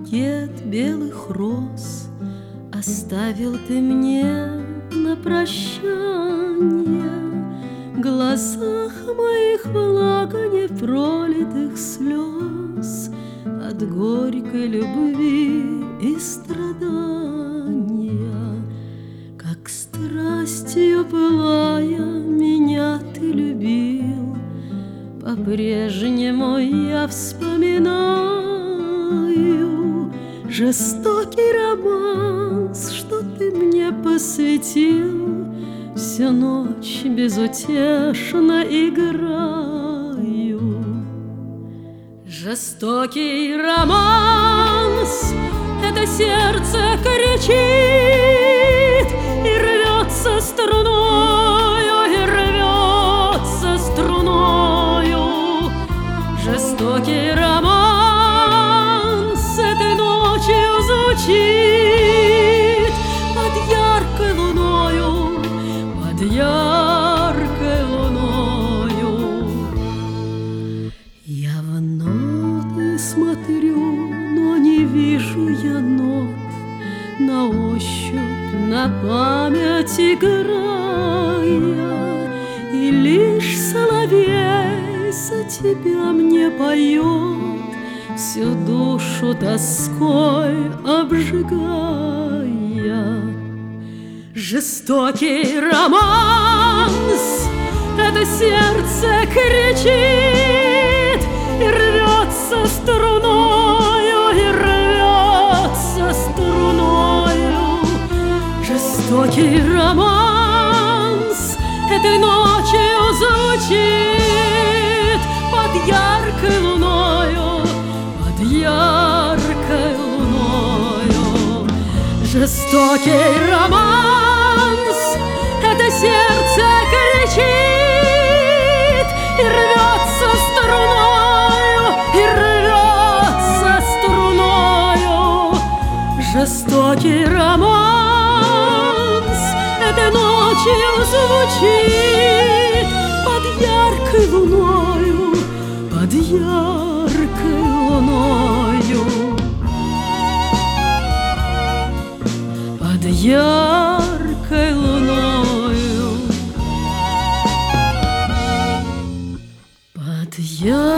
букет белых роз оставил ты мне на прощанье. В глазах моих влага непролитых слез от горькой любви и страдания. Как страстью пылая меня ты любил, по-прежнему я вспоминаю жестокий романс, что ты мне посвятил. Всю ночь безутешно играю. Жестокий романс, это сердце кричит и рвется струною, и рвется струною. Жестокий романс этой ночью звучит под яркой луною, под яркой луною. Я в ноты смотрю, но не вижу я нот. На ощупь, на память играя, и лишь соловей за тебя мне поет, всю душу тоской обжигая. Жестокий романс, это сердце кричит и рвется струною, и рвется струною. Жестокий романс этой ночью звучит под яркой луною, под яркой луною. Жестокий романс, это сердце кричит и рвется струною, и рвется струною. Жестокий романс этой ночью звучит под яркой луною, под яркой луною. Под яркой луною, под яркой